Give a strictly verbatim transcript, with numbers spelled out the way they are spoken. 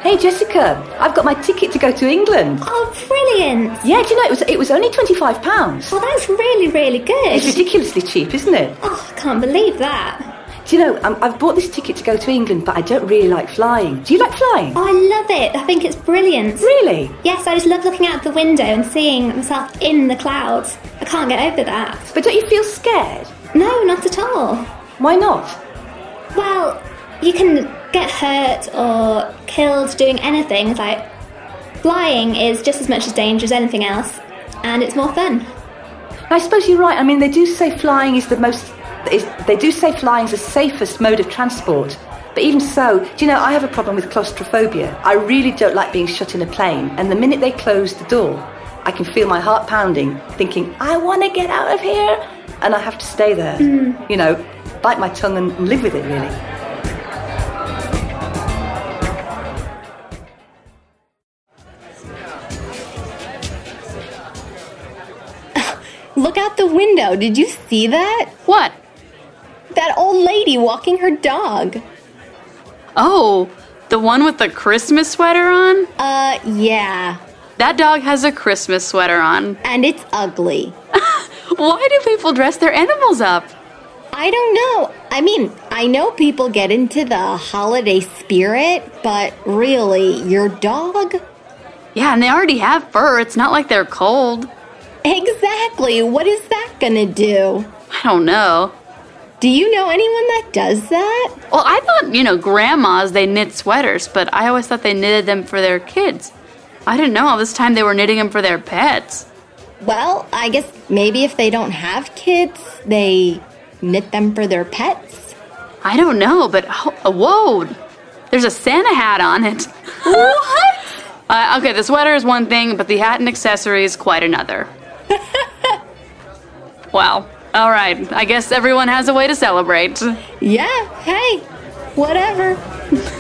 Hey, Jessica, I've got my ticket to go to England. Oh, brilliant. Yeah, do you know, it was it was only twenty-five pounds. Well, that's really, really good. It's ridiculously cheap, isn't it? Oh, I can't believe that. Do you know, um, I've bought this ticket to go to England, but I don't really like flying. Do you like flying? Oh, I love it. I think it's brilliant. Really? Yes, I just love looking out the window and seeing myself in the clouds. I can't get over that. But don't you feel scared? No, not at all. Why not? Well, you can get hurt or killed doing anything. It's like, flying is just as much as danger as anything else, and it's more fun. I suppose you're right. I mean, they do say flying is the most... Is, they do say flying is the safest mode of transport. But even so, do you know, I have a problem with claustrophobia. I really don't like being shut in a plane. And the minute they close the door, I can feel my heart pounding, thinking, I want to get out of here. And I have to stay there. Mm. You know, bite my tongue and live with it, really. Look out the window. Did you see that? What? That old lady walking her dog. Oh, the one with the Christmas sweater on? Uh, yeah. That dog has a Christmas sweater on. And it's ugly. Why do people dress their animals up? I don't know. I mean, I know people get into the holiday spirit, but really, your dog? Yeah, and they already have fur. It's not like they're cold. Exactly. What is that gonna do? I don't know. Do you know anyone that does that? Well, I thought, you know, grandmas, they knit sweaters, but I always thought they knitted them for their kids. I didn't know all this time they were knitting them for their pets. Well, I guess maybe if they don't have kids, they knit them for their pets? I don't know, but oh, whoa, there's a Santa hat on it. What? uh, okay, the sweater is one thing, but the hat and accessories quite another. Wow. All right. I guess everyone has a way to celebrate. Yeah. Hey, whatever.